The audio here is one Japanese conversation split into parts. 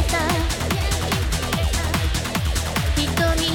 た瞳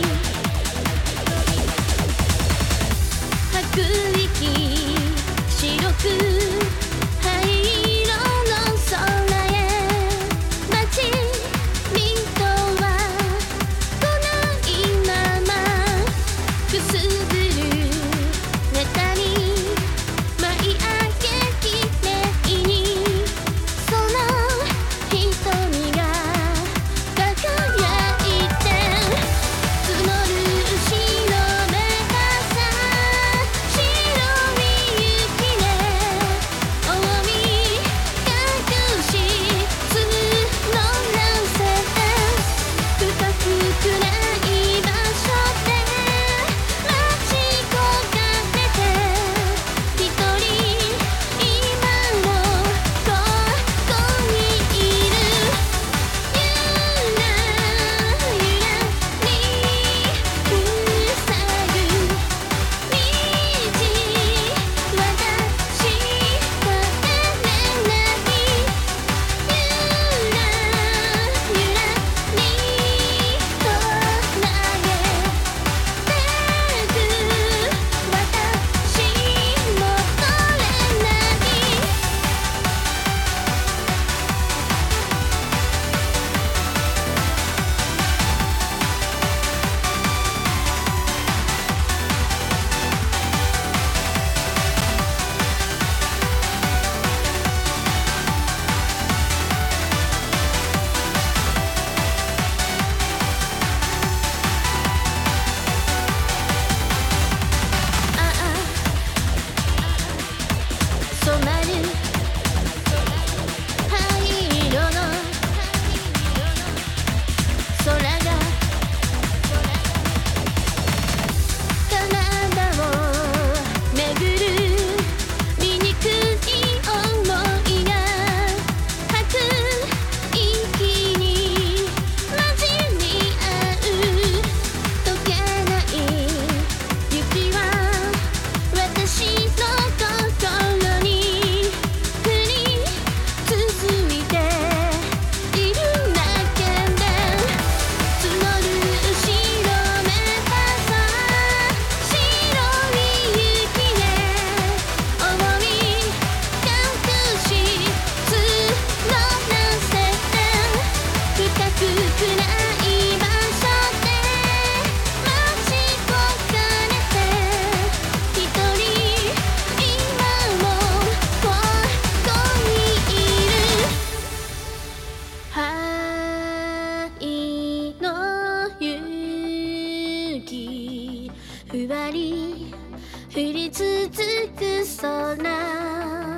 吐く息白く灰色の空へ街人は来ないままくすぶる中に舞い上げきれいにその瞳が輝いて募る後ろめたさ白い雪で覆い隠し積むのなんせ不可くない場所で待ち焦がれて一人今もここにいるゆらゆらに塞ぐ道私は出れないゆらゆらにと投げてく私戻れないああ染まる灰色の空が体を巡る醜い想いが吐く息に混じり合う溶けない雪は私の心に降り続いているだけで募る後ろめたさ白い雪で覆い隠し募らせて深く暗い場所で待ち焦がれて一人今もここにいる灰の雪ふわり降り続く空